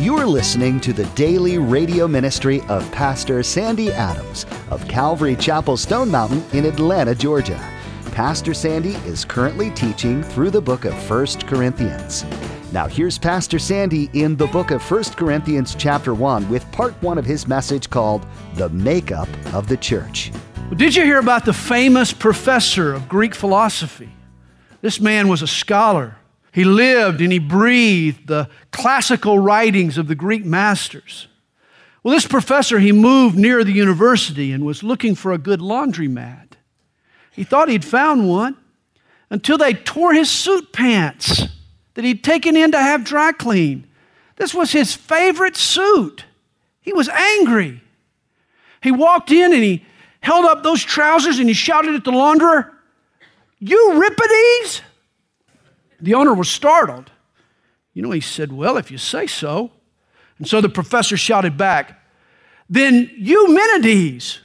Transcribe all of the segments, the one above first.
You're listening to the daily radio ministry of Pastor Sandy Adams of Calvary Chapel Stone Mountain in Atlanta, Georgia. Pastor Sandy is currently teaching through the book of 1 Corinthians. Now here's Pastor Sandy in the book of 1 Corinthians chapter 1 with part 1 of his message called The Makeup of the Church. Well, did you hear about the famous professor of Greek philosophy? This man was a scholar. He lived and he breathed the classical writings of the Greek masters. Well, this professor, he moved near the university and was looking for a good laundromat. He thought he'd found one until they tore his suit pants that he'd taken in to have dry cleaned. This was his favorite suit. He was angry. He walked in and he held up those trousers and he shouted at the launderer, "Euripides?" The owner was startled. He said, "Well, if you say so." And so the professor shouted back, "Then Eumenides."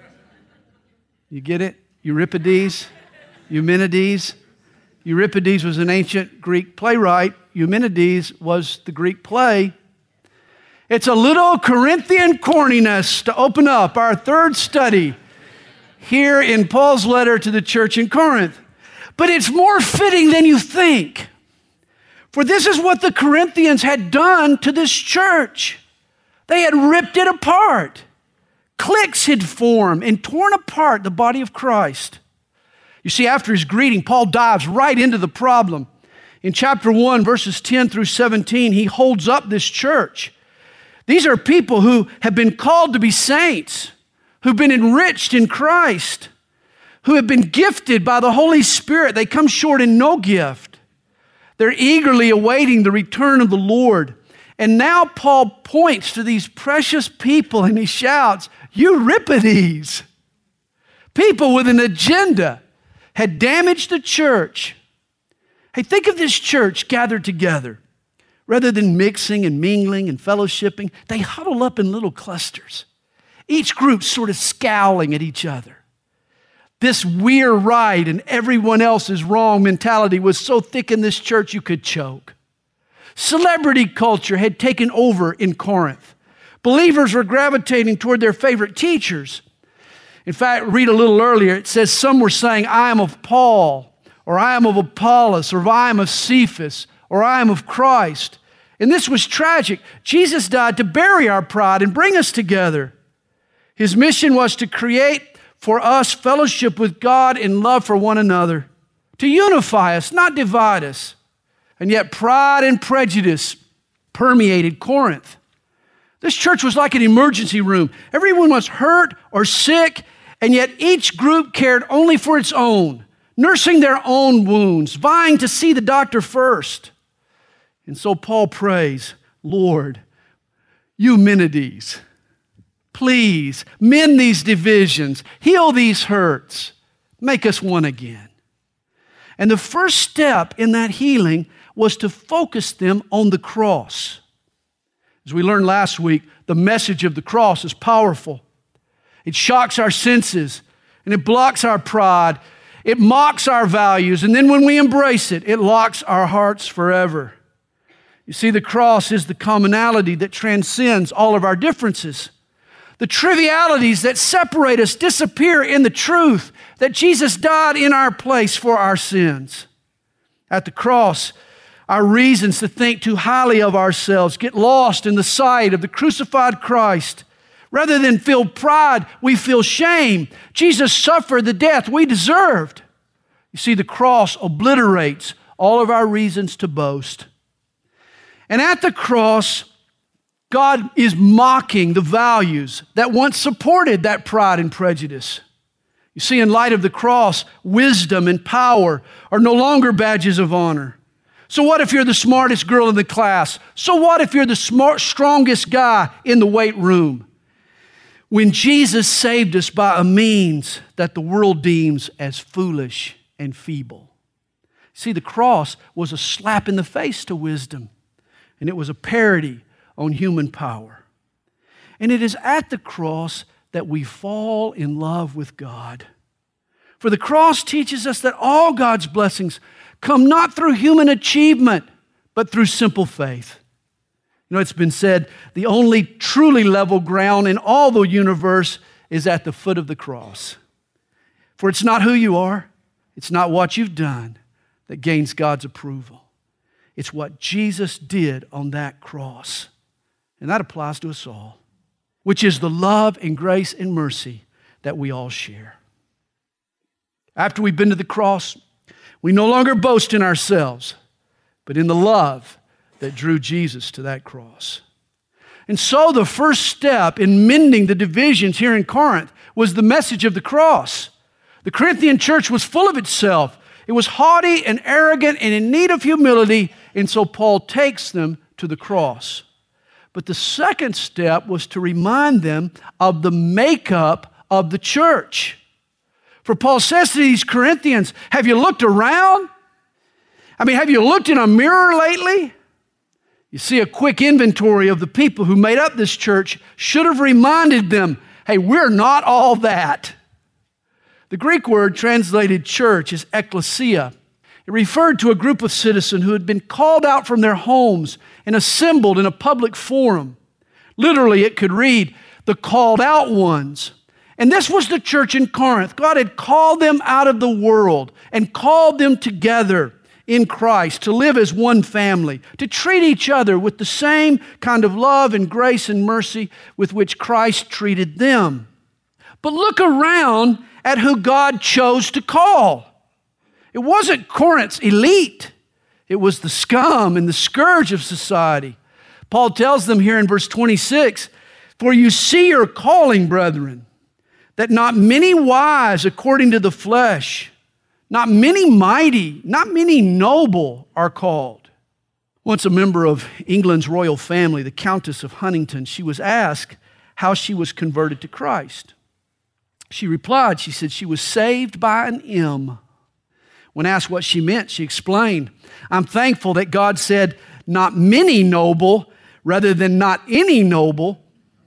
You get it? Euripides, Eumenides. Euripides was an ancient Greek playwright. Eumenides was the Greek play. It's a little Corinthian corniness to open up our third study here in Paul's letter to the church in Corinth. But it's more fitting than you think. For this is what the Corinthians had done to this church. They had ripped it apart. Cliques had formed and torn apart the body of Christ. You see, after his greeting, Paul dives right into the problem. In chapter 1, verses 10 through 17, he holds up this church. These are people who have been called to be saints, who've been enriched in Christ, who have been gifted by the Holy Spirit. They come short in no gift. They're eagerly awaiting the return of the Lord. And now Paul points to these precious people and he shouts, "Euripides!" People with an agenda had damaged the church. Hey, think of this church gathered together. Rather than mixing and mingling and fellowshipping, they huddle up in little clusters. Each group sort of scowling at each other. This "we're right and everyone else is wrong" mentality was so thick in this church you could choke. Celebrity culture had taken over in Corinth. Believers were gravitating toward their favorite teachers. In fact, read a little earlier, it says some were saying, "I am of Paul," or "I am of Apollos," or "I am of Cephas," or "I am of Christ." And this was tragic. Jesus died to bury our pride and bring us together. His mission was to create for us fellowship with God and love for one another, to unify us, not divide us. And yet pride and prejudice permeated Corinth. This church was like an emergency room. Everyone was hurt or sick, and yet each group cared only for its own, nursing their own wounds, vying to see the doctor first. And so Paul prays, "Lord, Eumenides, please mend these divisions, heal these hurts, make us one again." And the first step in that healing was to focus them on the cross. As we learned last week, the message of the cross is powerful. It shocks our senses and it blocks our pride. It mocks our values, and then when we embrace it, it locks our hearts forever. You see, the cross is the commonality that transcends all of our differences. The trivialities that separate us disappear in the truth that Jesus died in our place for our sins. At the cross, our reasons to think too highly of ourselves get lost in the sight of the crucified Christ. Rather than feel pride, we feel shame. Jesus suffered the death we deserved. You see, the cross obliterates all of our reasons to boast. And at the cross, God is mocking the values that once supported that pride and prejudice. You see, in light of the cross, wisdom and power are no longer badges of honor. So what if you're the smartest girl in the class? So what if you're the strongest guy in the weight room? When Jesus saved us by a means that the world deems as foolish and feeble. See, the cross was a slap in the face to wisdom, and it was a parody on human power. And it is at the cross that we fall in love with God. For the cross teaches us that all God's blessings come not through human achievement, but through simple faith. You know, it's been said the only truly level ground in all the universe is at the foot of the cross. For it's not who you are, it's not what you've done that gains God's approval. It's what Jesus did on that cross. And that applies to us all, which is the love and grace and mercy that we all share. After we've been to the cross, we no longer boast in ourselves, but in the love that drew Jesus to that cross. And so the first step in mending the divisions here in Corinth was the message of the cross. The Corinthian church was full of itself. It was haughty and arrogant and in need of humility, and so Paul takes them to the cross. But the second step was to remind them of the makeup of the church. For Paul says to these Corinthians, have you looked around? Have you looked in a mirror lately? You see, a quick inventory of the people who made up this church should have reminded them, hey, we're not all that. The Greek word translated church is ekklesia. It referred to a group of citizens who had been called out from their homes and assembled in a public forum. Literally, it could read, the called out ones. And this was the church in Corinth. God had called them out of the world and called them together in Christ to live as one family, to treat each other with the same kind of love and grace and mercy with which Christ treated them. But look around at who God chose to call. It wasn't Corinth's elite. It was the scum and the scourge of society. Paul tells them here in verse 26, for you see your calling, brethren, that not many wise according to the flesh, not many mighty, not many noble are called. Once a member of England's royal family, the Countess of Huntingdon, she was asked how she was converted to Christ. She replied, she said she was saved by an M. When asked what she meant, she explained, I'm thankful that God said not many noble rather than not any noble.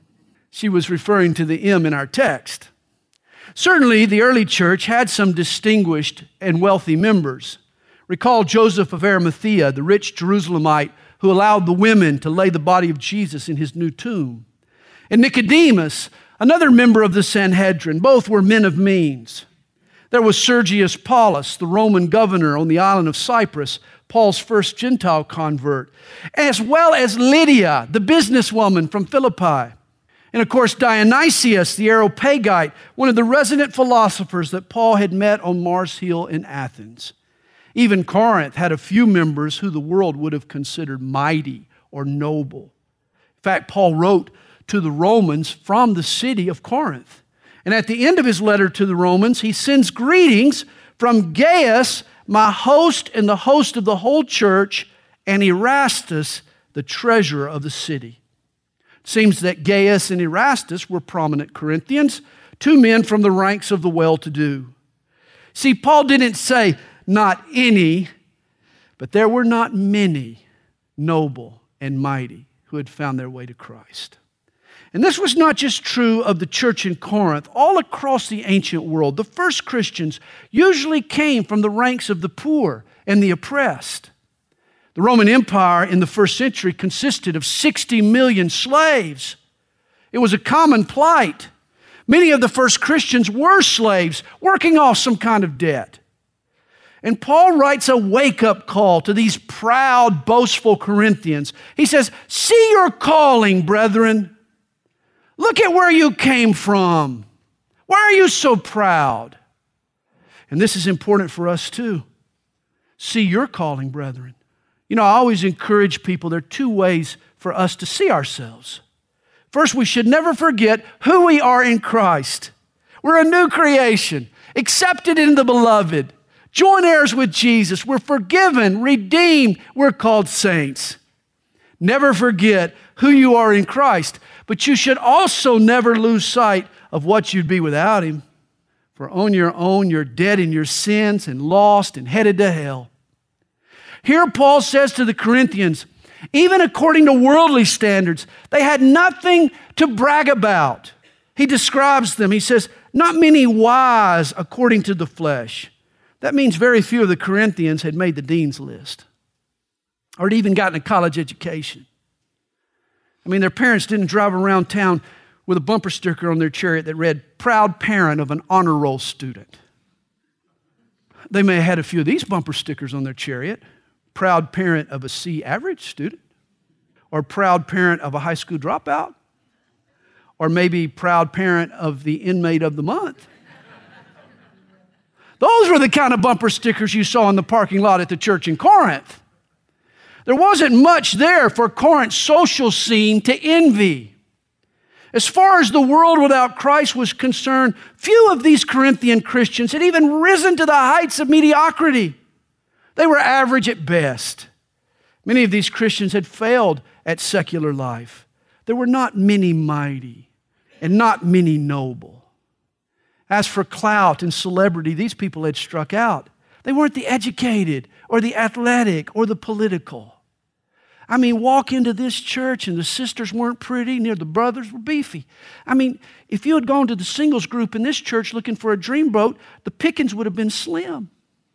She was referring to the M in our text. Certainly, the early church had some distinguished and wealthy members. Recall Joseph of Arimathea, the rich Jerusalemite who allowed the women to lay the body of Jesus in his new tomb. And Nicodemus, another member of the Sanhedrin. Both were men of means. There was Sergius Paulus, the Roman governor on the island of Cyprus, Paul's first Gentile convert, as well as Lydia, the businesswoman from Philippi. And of course, Dionysius, the Areopagite, one of the resident philosophers that Paul had met on Mars Hill in Athens. Even Corinth had a few members who the world would have considered mighty or noble. In fact, Paul wrote to the Romans from the city of Corinth. And at the end of his letter to the Romans, he sends greetings from Gaius, my host and the host of the whole church, and Erastus, the treasurer of the city. It seems that Gaius and Erastus were prominent Corinthians, two men from the ranks of the well-to-do. See, Paul didn't say not any, but there were not many noble and mighty who had found their way to Christ. And this was not just true of the church in Corinth. All across the ancient world, the first Christians usually came from the ranks of the poor and the oppressed. The Roman Empire in the first century consisted of 60 million slaves. It was a common plight. Many of the first Christians were slaves, working off some kind of debt. And Paul writes a wake-up call to these proud, boastful Corinthians. He says, see your calling, brethren. Look at where you came from. Why are you so proud? And this is important for us too. See your calling, brethren. You know, I always encourage people, there are two ways for us to see ourselves. First, we should never forget who we are in Christ. We're a new creation, accepted in the beloved, joint heirs with Jesus. We're forgiven, redeemed. We're called saints. Never forget who you are in Christ. But you should also never lose sight of what you'd be without Him. For on your own, you're dead in your sins and lost and headed to hell. Here Paul says to the Corinthians, even according to worldly standards, they had nothing to brag about. He describes them. He says, not many wise according to the flesh. That means very few of the Corinthians had made the dean's list or had even gotten a college education. I mean, their parents didn't drive around town with a bumper sticker on their chariot that read, "Proud parent of an honor roll student." They may have had a few of these bumper stickers on their chariot. "Proud parent of a C average student," or "Proud parent of a high school dropout," or maybe "Proud parent of the inmate of the month." Those were the kind of bumper stickers you saw in the parking lot at the church in Corinth. There wasn't much there for Corinth's social scene to envy. As far as the world without Christ was concerned, few of these Corinthian Christians had even risen to the heights of mediocrity. They were average at best. Many of these Christians had failed at secular life. There were not many mighty and not many noble. As for clout and celebrity, these people had struck out. They weren't the educated or the athletic or the political. I mean, walk into this church and the sisters weren't pretty, near the brothers were beefy. I mean, if you had gone to the singles group in this church looking for a dreamboat, the pickings would have been slim.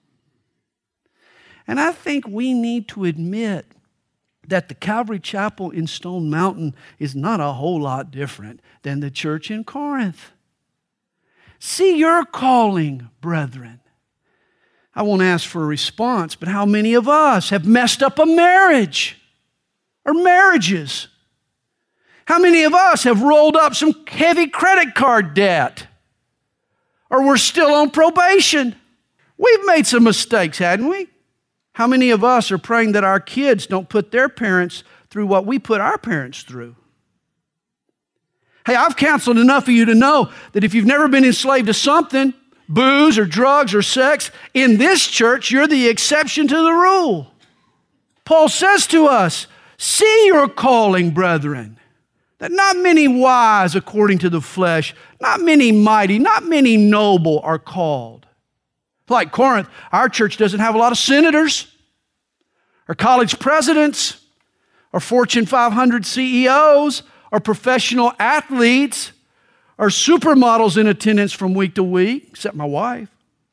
And I think we need to admit that the Calvary Chapel in Stone Mountain is not a whole lot different than the church in Corinth. See your calling, brethren. I won't ask for a response, but how many of us have messed up a marriage or marriages? How many of us have rolled up some heavy credit card debt? Or we're still on probation? We've made some mistakes, hadn't we? How many of us are praying that our kids don't put their parents through what we put our parents through? Hey, I've counseled enough of you to know that if you've never been enslaved to something, booze or drugs or sex, in this church, you're the exception to the rule. Paul says to us, see your calling, brethren, that not many wise according to the flesh, not many mighty, not many noble are called. Like Corinth, our church doesn't have a lot of senators or college presidents or Fortune 500 CEOs or professional athletes or supermodels in attendance from week to week, except my wife.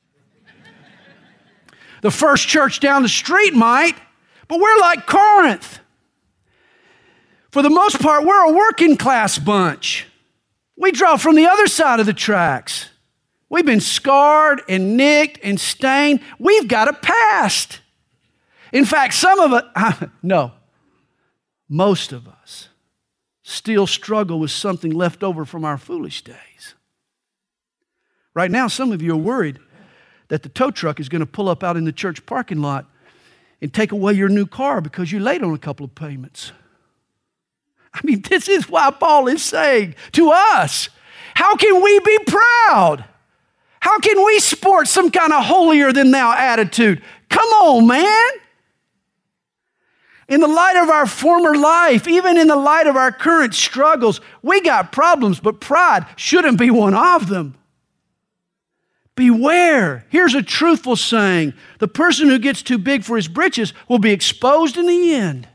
The First Church down the street might, but we're like Corinth. For the most part, we're a working class bunch. We draw from the other side of the tracks. We've been scarred and nicked and stained. We've got a past. In fact, most of us still struggle with something left over from our foolish days. Right now, some of you are worried that the tow truck is going to pull up out in the church parking lot and take away your new car because you're late on a couple of payments. I mean, this is why Paul is saying to us, how can we be proud? How can we sport some kind of holier-than-thou attitude? Come on, man. In the light of our former life, even in the light of our current struggles, we got problems, but pride shouldn't be one of them. Beware. Here's a truthful saying. The person who gets too big for his britches will be exposed in the end.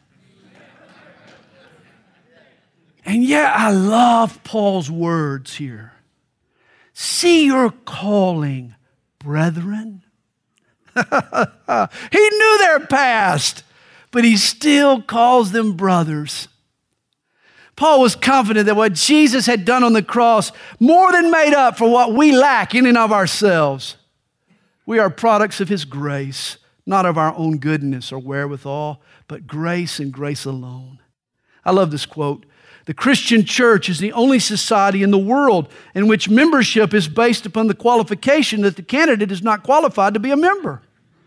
And yet I love Paul's words here. See your calling, brethren. He knew their past, but he still calls them brothers. Paul was confident that what Jesus had done on the cross more than made up for what we lack in and of ourselves. We are products of his grace, not of our own goodness or wherewithal, but grace and grace alone. I love this quote. The Christian church is the only society in the world in which membership is based upon the qualification that the candidate is not qualified to be a member.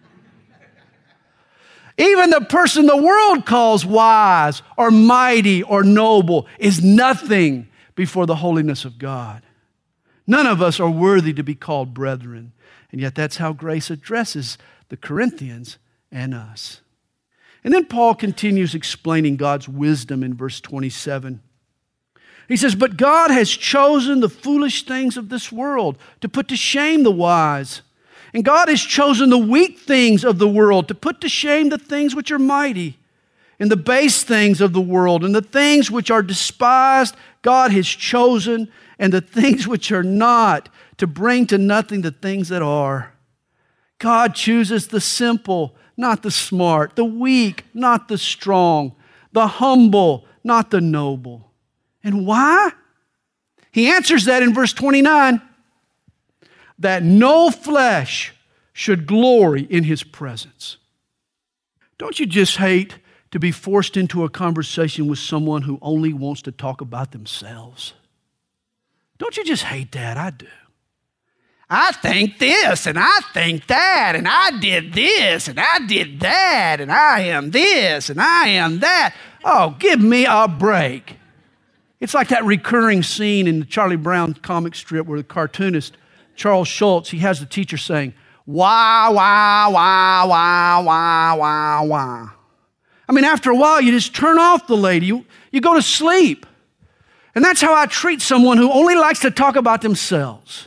Even the person the world calls wise or mighty or noble is nothing before the holiness of God. None of us are worthy to be called brethren, and yet that's how grace addresses the Corinthians and us. And then Paul continues explaining God's wisdom in verse 27. He says, but God has chosen the foolish things of this world to put to shame the wise. And God has chosen the weak things of the world to put to shame the things which are mighty. And the base things of the world and the things which are despised, God has chosen, and the things which are not, to bring to nothing the things that are. God chooses the simple, not the smart, the weak, not the strong, the humble, not the noble. And why? He answers that in verse 29, that no flesh should glory in his presence. Don't you just hate to be forced into a conversation with someone who only wants to talk about themselves? Don't you just hate that? I do. I think this, and I think that, and I did this, and I did that, and I am this, and I am that. Oh, give me a break. It's like that recurring scene in the Charlie Brown comic strip where the cartoonist, Charles Schultz, he has the teacher saying, wah, wah, wah, wah, wah, wah, wah. I mean, after a while, you just turn off the lady. You go to sleep. And that's how I treat someone who only likes to talk about themselves.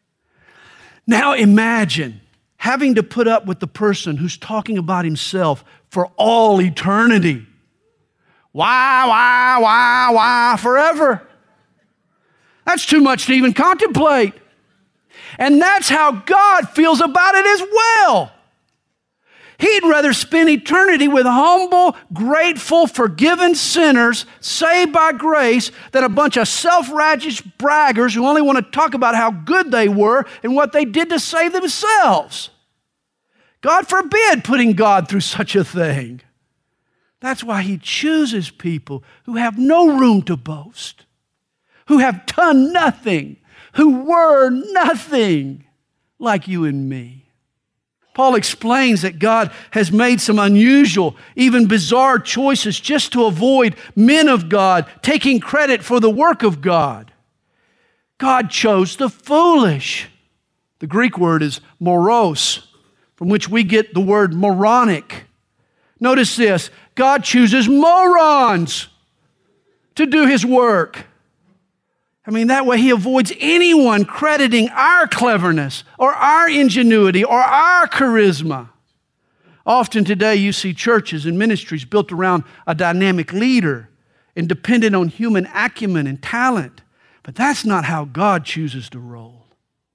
Now imagine having to put up with the person who's talking about himself for all eternity. Why, why, why, why, forever. That's too much to even contemplate. And that's how God feels about it as well. He'd rather spend eternity with humble, grateful, forgiven sinners saved by grace than a bunch of self-righteous braggers who only want to talk about how good they were and what they did to save themselves. God forbid putting God through such a thing. That's why He chooses people who have no room to boast, who have done nothing, who were nothing, like you and me. Paul explains that God has made some unusual, even bizarre choices just to avoid men of God taking credit for the work of God. God chose the foolish. The Greek word is moros, from which we get the word moronic. Notice this, God chooses morons to do His work. I mean, that way He avoids anyone crediting our cleverness or our ingenuity or our charisma. Often today you see churches and ministries built around a dynamic leader and dependent on human acumen and talent. But that's not how God chooses to roll.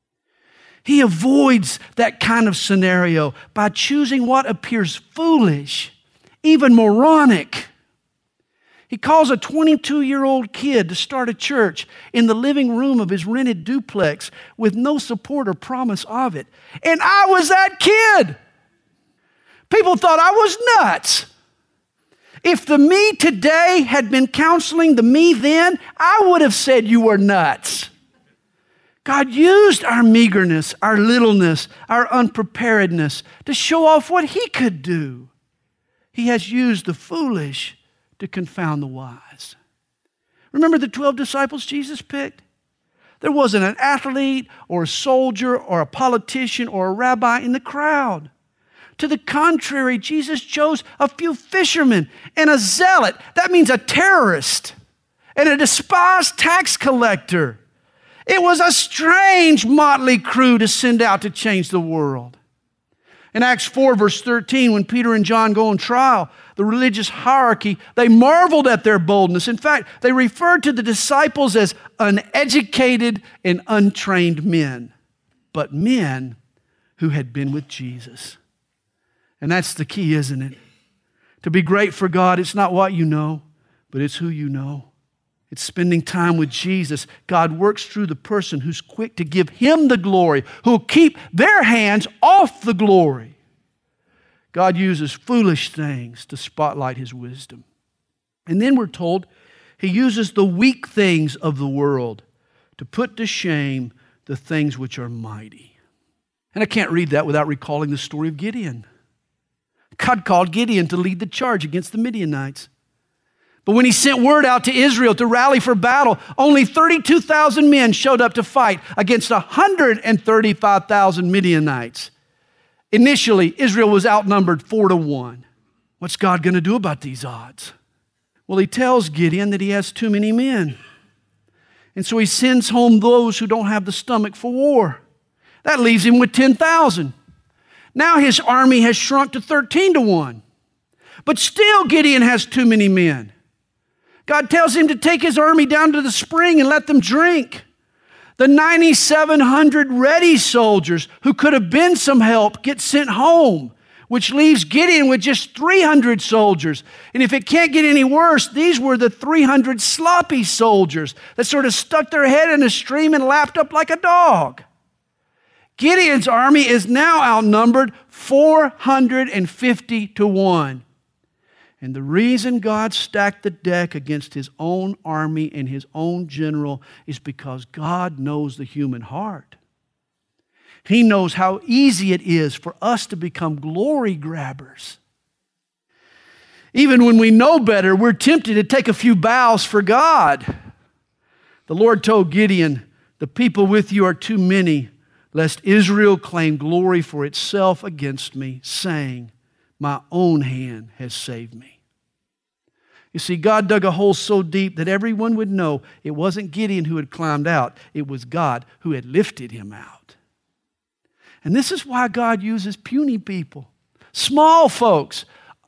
He avoids that kind of scenario by choosing what appears foolish, even moronic. He calls a 22-year-old kid to start a church in the living room of his rented duplex with no support or promise of it. And I was that kid. People thought I was nuts. If the me today had been counseling the me then, I would have said you were nuts. God used our meagerness, our littleness, our unpreparedness to show off what He could do. He has used the foolish to confound the wise. Remember the 12 disciples Jesus picked? There wasn't an athlete or a soldier or a politician or a rabbi in the crowd. To the contrary, Jesus chose a few fishermen and a zealot. That means a terrorist and a despised tax collector. It was a strange motley crew to send out to change the world. In Acts 4, verse 13, when Peter and John go on trial, the religious hierarchy, they marveled at their boldness. In fact, they referred to the disciples as uneducated and untrained men, but men who had been with Jesus. And that's the key, isn't it? To be great for God, it's not what you know, but it's who you know. It's spending time with Jesus. God works through the person who's quick to give Him the glory, who'll keep their hands off the glory. God uses foolish things to spotlight His wisdom. And then we're told He uses the weak things of the world to put to shame the things which are mighty. And I can't read that without recalling the story of Gideon. God called Gideon to lead the charge against the Midianites. But when He sent word out to Israel to rally for battle, only 32,000 men showed up to fight against 135,000 Midianites. Initially, Israel was outnumbered 4-1. What's God going to do about these odds? Well, He tells Gideon that he has too many men. And so He sends home those who don't have the stomach for war. That leaves him with 10,000. Now his army has shrunk to 13-1. But still Gideon has too many men. God tells him to take his army down to the spring and let them drink. The 9,700 ready soldiers who could have been some help get sent home which leaves Gideon with just 300 soldiers. And if it can't get any worse, these were the 300 sloppy soldiers that sort of stuck their head in a stream and lapped up like a dog. Gideon's army is now outnumbered 450 to 1. And the reason God stacked the deck against his own army and his own general is because God knows the human heart. He knows how easy it is for us to become glory grabbers. Even when we know better, we're tempted to take a few bows for God. The Lord told Gideon, "The people with you are too many, lest Israel claim glory for itself against me, saying, 'My own hand has saved me.'" You see, God dug a hole so deep that everyone would know it wasn't Gideon who had climbed out, it was God who had lifted him out. And this is why God uses puny people, small folks,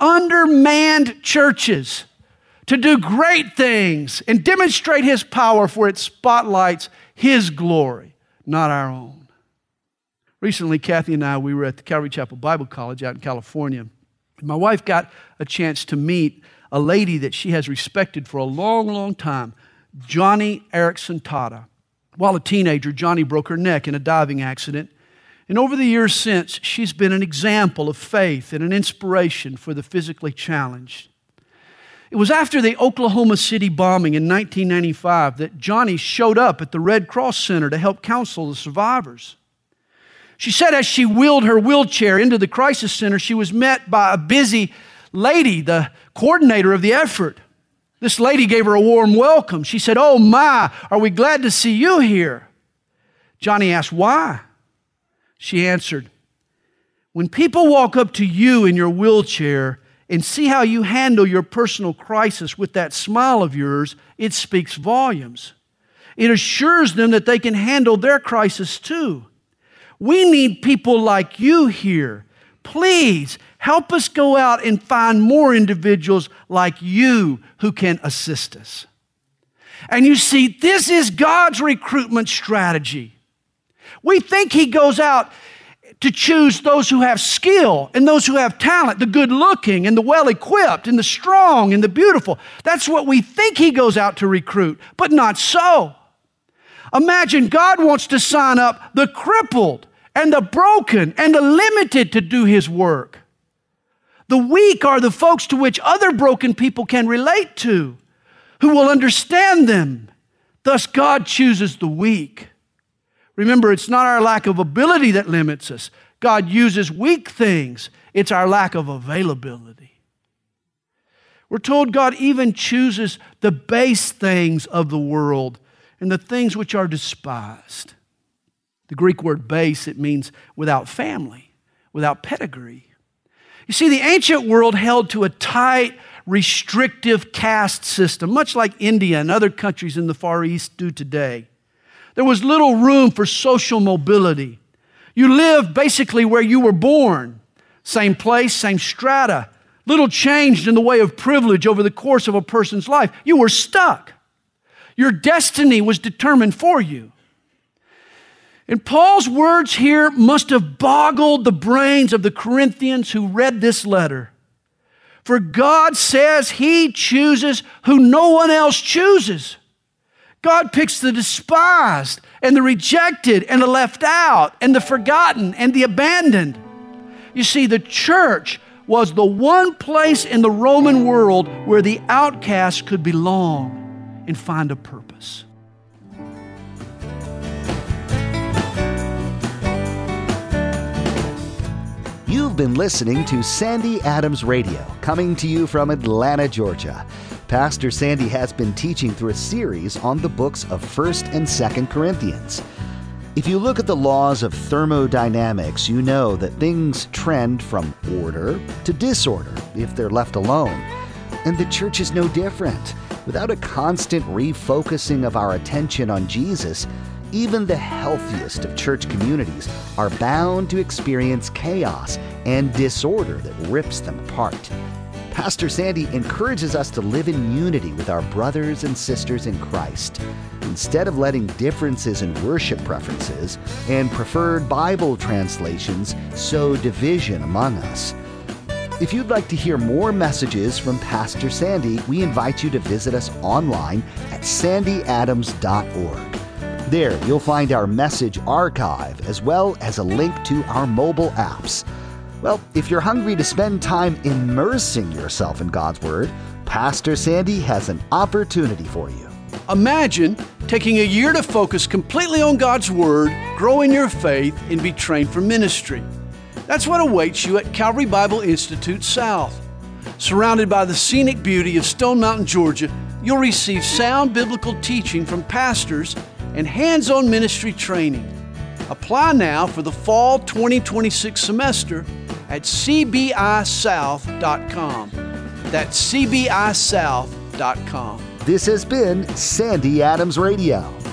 undermanned churches to do great things and demonstrate His power, for it spotlights His glory, not our own. Recently, Kathy and I, we were at the Calvary Chapel Bible College out in California. My wife got a chance to meet a lady that she has respected for a long, long time, Johnny Erickson Tata. While a teenager, Johnny broke her neck in a diving accident. And over the years since, she's been an example of faith and an inspiration for the physically challenged. It was after the Oklahoma City bombing in 1995 that Johnny showed up at the Red Cross Center to help counsel the survivors. She said as she wheeled her wheelchair into the crisis center, she was met by a busy lady, the coordinator of the effort. This lady gave her a warm welcome. She said, "Oh my, are we glad to see you here?" Johnny asked, "Why?" She answered, "When people walk up to you in your wheelchair and see how you handle your personal crisis with that smile of yours, it speaks volumes. It assures them that they can handle their crisis too. We need people like you here. Please help us go out and find more individuals like you who can assist us." And you see, this is God's recruitment strategy. We think He goes out to choose those who have skill and those who have talent, the good-looking and the well-equipped and the strong and the beautiful. That's what we think He goes out to recruit, but not so. Imagine God wants to sign up the crippled and the broken and the limited to do His work. The weak are the folks to which other broken people can relate to, who will understand them. Thus, God chooses the weak. Remember, it's not our lack of ability that limits us. God uses weak things. It's our lack of availability. We're told God even chooses the base things of the world and the things which are despised. The Greek word base, it means without family, without pedigree. You see, the ancient world held to a tight, restrictive caste system, much like India and other countries in the Far East do today. There was little room for social mobility. You lived basically where you were born. Same place, same strata. Little changed in the way of privilege over the course of a person's life. You were stuck. Your destiny was determined for you. And Paul's words here must have boggled the brains of the Corinthians who read this letter. For God says He chooses who no one else chooses. God picks the despised and the rejected and the left out and the forgotten and the abandoned. You see, the church was the one place in the Roman world where the outcast could belong and find a purpose. You've been listening to Sandy Adams Radio, coming to you from Atlanta, Georgia. Pastor Sandy has been teaching through a series on the books of 1st and 2nd Corinthians. If you look at the laws of thermodynamics, you know that things trend from order to disorder if they're left alone. And the church is no different. Without a constant refocusing of our attention on Jesus, even the healthiest of church communities are bound to experience chaos and disorder that rips them apart. Pastor Sandy encourages us to live in unity with our brothers and sisters in Christ. Instead of letting differences in worship preferences and preferred Bible translations sow division among us, If you'd like to hear more messages from Pastor Sandy, we invite you to visit us online at sandyadams.org. There, you'll find our message archive as well as a link to our mobile apps. Well, if you're hungry to spend time immersing yourself in God's Word, Pastor Sandy has an opportunity for you. Imagine taking a year to focus completely on God's Word, grow in your faith, and be trained for ministry. That's what awaits you at Calvary Bible Institute South. Surrounded by the scenic beauty of Stone Mountain, Georgia, you'll receive sound biblical teaching from pastors and hands-on ministry training. Apply now for the fall 2026 semester at cbisouth.com. That's cbisouth.com. This has been Sandy Adams Radio.